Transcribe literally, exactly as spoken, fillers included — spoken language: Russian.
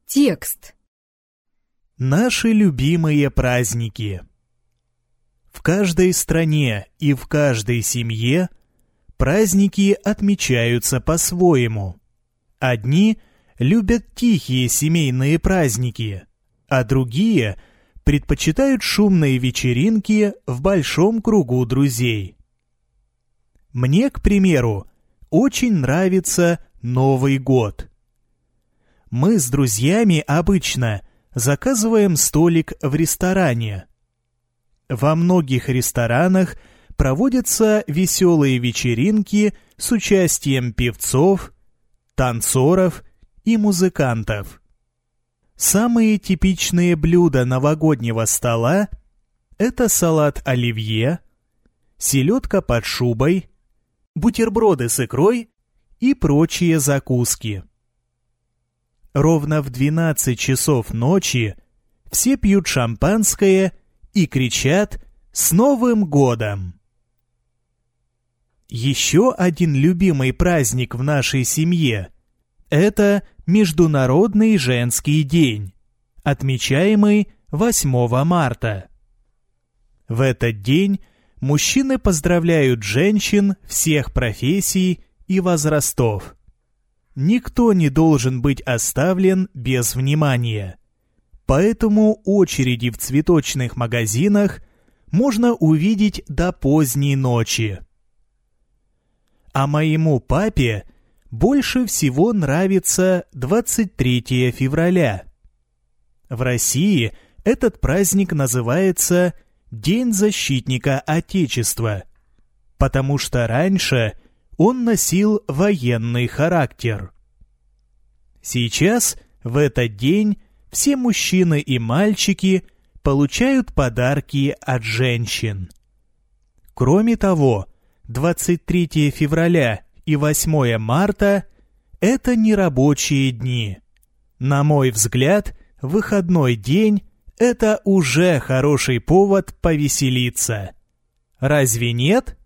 Текст. Наши любимые праздники. В каждой стране и в каждой семье праздники отмечаются по-своему. Одни любят тихие семейные праздники, а другие предпочитают шумные вечеринки в большом кругу друзей. Мне, к примеру, очень нравится Новый год. Мы с друзьями обычно заказываем столик в ресторане. Во многих ресторанах проводятся веселые вечеринки с участием певцов, танцоров и музыкантов. Самые типичные блюда новогоднего стола – это салат оливье, селедка под шубой, бутерброды с икрой и прочие закуски. Ровно в двенадцать часов ночи все пьют шампанское и кричат «С Новым годом!». Еще один любимый праздник в нашей семье – это Международный женский день, отмечаемый восьмого марта. В этот день мужчины поздравляют женщин всех профессий и возрастов. Никто не должен быть оставлен без внимания. Поэтому очереди в цветочных магазинах можно увидеть до поздней ночи. А моему папе больше всего нравится двадцать третьего февраля. В России этот праздник называется День защитника Отечества, потому что раньше он носил военный характер. Сейчас, в этот день, все мужчины и мальчики получают подарки от женщин. Кроме того, двадцать третьего февраля и восьмого марта – это нерабочие дни. На мой взгляд, выходной день – это уже хороший повод повеселиться. Разве нет?